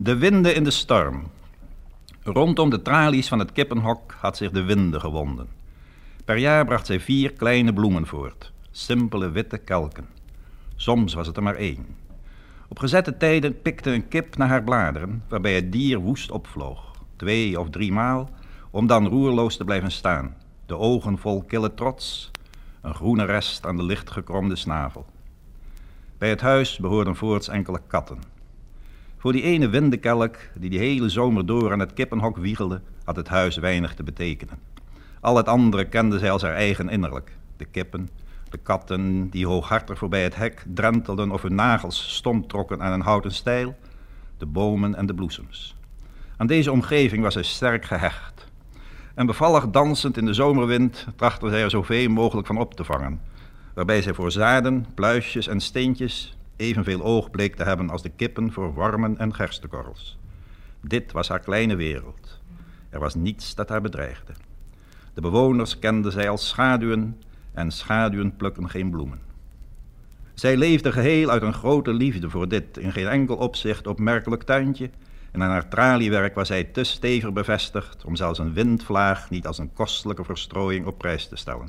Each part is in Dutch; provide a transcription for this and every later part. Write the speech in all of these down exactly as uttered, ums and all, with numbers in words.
De winden in de storm. Rondom de tralies van het kippenhok had zich de winde gewonden. Per jaar bracht zij vier kleine bloemen voort, simpele witte kelken. Soms was het er maar één. Op gezette tijden pikte een kip naar haar bladeren, waarbij het dier woest opvloog, twee of drie maal, om dan roerloos te blijven staan, de ogen vol kille trots, een groene rest aan de licht gekromde snavel. Bij het huis behoorden voorts enkele katten. Voor die ene windekelk, die die hele zomer door aan het kippenhok wiegelde, had het huis weinig te betekenen. Al het andere kende zij als haar eigen innerlijk. De kippen, de katten die hooghartig voorbij het hek drentelden of hun nagels stom trokken aan een houten stijl, de bomen en de bloesems. Aan deze omgeving was zij sterk gehecht. En bevallig dansend in de zomerwind trachtte zij er zoveel mogelijk van op te vangen, waarbij zij voor zaden, pluisjes en steentjes evenveel oog bleek te hebben als de kippen voor wormen en gerstekorrels. Dit was haar kleine wereld. Er was niets dat haar bedreigde. De bewoners kenden zij als schaduwen en schaduwen plukken geen bloemen. Zij leefde geheel uit een grote liefde voor dit in geen enkel opzicht opmerkelijk tuintje en aan haar traliewerk was zij te stevig bevestigd om zelfs een windvlaag niet als een kostelijke verstrooiing op prijs te stellen.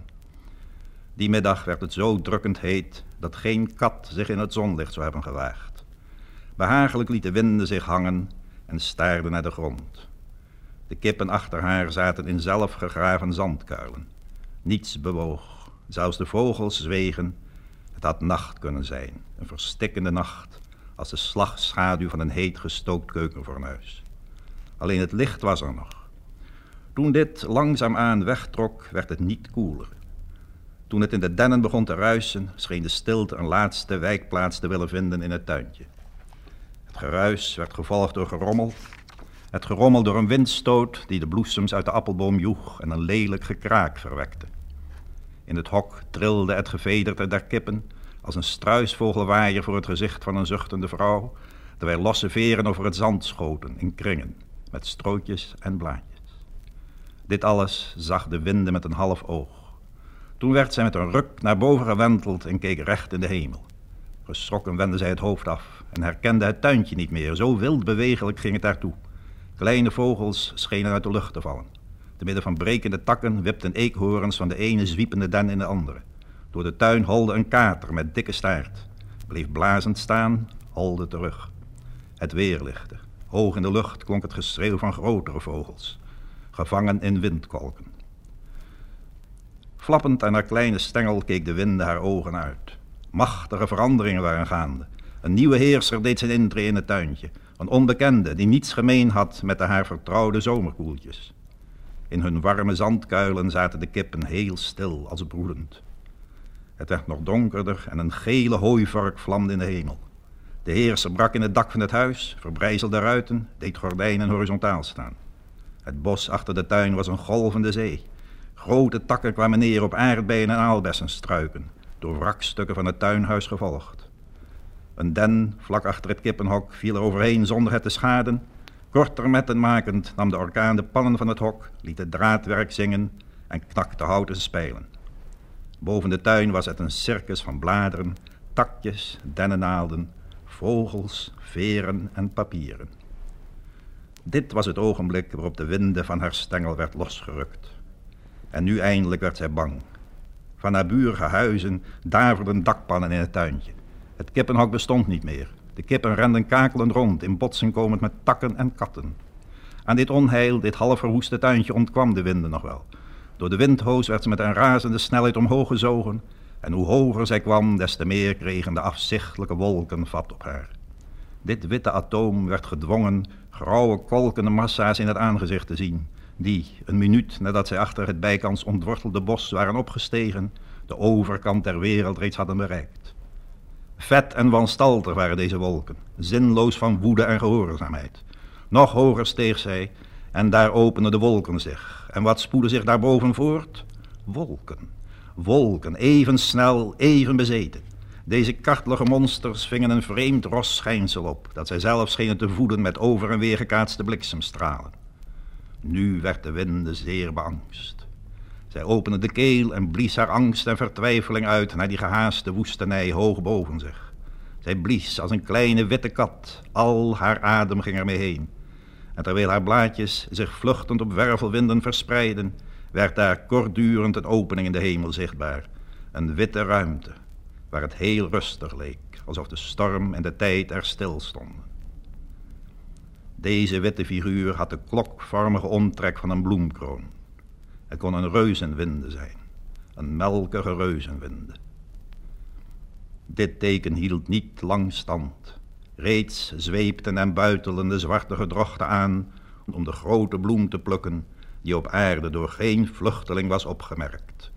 Die middag werd het zo drukkend heet dat geen kat zich in het zonlicht zou hebben gewaagd. Behagelijk liet de winden zich hangen en staarden naar de grond. De kippen achter haar zaten in zelfgegraven zandkuilen. Niets bewoog, zelfs de vogels zwegen. Het had nacht kunnen zijn, een verstikkende nacht, als de slagschaduw van een heet gestookt keukenfornuis. Alleen het licht was er nog. Toen dit langzaamaan wegtrok, werd het niet koeler. Toen het in de dennen begon te ruisen, scheen de stilte een laatste wijkplaats te willen vinden in het tuintje. Het geruis werd gevolgd door gerommel. Het gerommel door een windstoot die de bloesems uit de appelboom joeg en een lelijk gekraak verwekte. In het hok trilde het gevederte der kippen als een struisvogelwaaier voor het gezicht van een zuchtende vrouw, terwijl losse veren over het zand schoten in kringen, met strootjes en blaadjes. Dit alles zag de winde met een half oog. Toen werd zij met een ruk naar boven gewenteld en keek recht in de hemel. Geschrokken wendde zij het hoofd af en herkende het tuintje niet meer, zo wild bewegelijk ging het daartoe. Kleine vogels schenen uit de lucht te vallen. Te midden van brekende takken wipten eekhoorns van de ene zwiepende den in de andere. Door de tuin holde een kater met dikke staart. Bleef blazend staan, holde terug. Het weer lichtte. Hoog in de lucht klonk het geschreeuw van grotere vogels, gevangen in windkolken. Flappend aan haar kleine stengel keek de winde haar ogen uit. Machtige veranderingen waren gaande. Een nieuwe heerser deed zijn intree in het tuintje. Een onbekende die niets gemeen had met de haar vertrouwde zomerkoeltjes. In hun warme zandkuilen zaten de kippen heel stil als broedend. Het werd nog donkerder en een gele hooivork vlamde in de hemel. De heerser brak in het dak van het huis, verbrijzelde ruiten, deed gordijnen horizontaal staan. Het bos achter de tuin was een golvende zee. Grote takken kwamen neer op aardbeien en aalbessenstruiken, door wrakstukken van het tuinhuis gevolgd. Een den vlak achter het kippenhok viel er overheen zonder het te schaden. Korter metten makend nam de orkaan de pannen van het hok, liet het draadwerk zingen en knakte houten spijlen. Boven de tuin was het een circus van bladeren, takjes, dennennaalden, vogels, veren en papieren. Dit was het ogenblik waarop de winde van haar stengel werd losgerukt. En nu eindelijk werd zij bang. Van naburige huizen daverden dakpannen in het tuintje. Het kippenhok bestond niet meer. De kippen renden kakelend rond, in botsing komend met takken en katten. Aan dit onheil, dit half verwoeste tuintje, ontkwam de winde nog wel. Door de windhoos werd ze met een razende snelheid omhoog gezogen, en hoe hoger zij kwam, des te meer kregen de afzichtelijke wolken vat op haar. Dit witte atoom werd gedwongen grauwe kolkende massa's in het aangezicht te zien, die, een minuut nadat zij achter het bijkans ontwortelde bos waren opgestegen, de overkant der wereld reeds hadden bereikt. Vet en wanstaltig waren deze wolken, zinloos van woede en gehoorzaamheid. Nog hoger steeg zij en daar openden de wolken zich. En wat spoedde zich daarboven voort? Wolken. Wolken, even snel, even bezeten. Deze kartelige monsters vingen een vreemd ros schijnsel op, dat zij zelf schenen te voeden met over en weer gekaatste bliksemstralen. Nu werd de winde zeer beangst. Zij opende de keel en blies haar angst en vertwijfeling uit naar die gehaaste woestenij hoog boven zich. Zij blies als een kleine witte kat, al haar adem ging ermee heen. En terwijl haar blaadjes zich vluchtend op wervelwinden verspreidden, werd daar kortdurend een opening in de hemel zichtbaar. Een witte ruimte, waar het heel rustig leek, alsof de storm en de tijd er stil stonden. Deze witte figuur had de klokvormige omtrek van een bloemkroon. Het kon een reuzenwinde zijn, een melkige reuzenwinde. Dit teken hield niet lang stand. Reeds zweepten en buitelden de zwarte gedrochten aan om de grote bloem te plukken die op aarde door geen vluchteling was opgemerkt.